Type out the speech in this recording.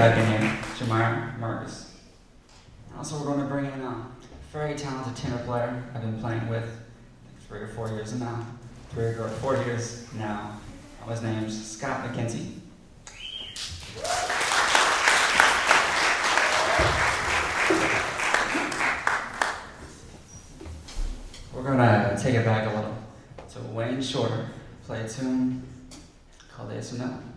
back in here, Jamar Marcus. Also, we're going to bring in a very talented tenor player I've been playing with 3 or 4 years now. 3 or 4 years now. His name's Scott McKenzie. We're going to take it back a little to Wayne Shorter, play a tune called Yes or No.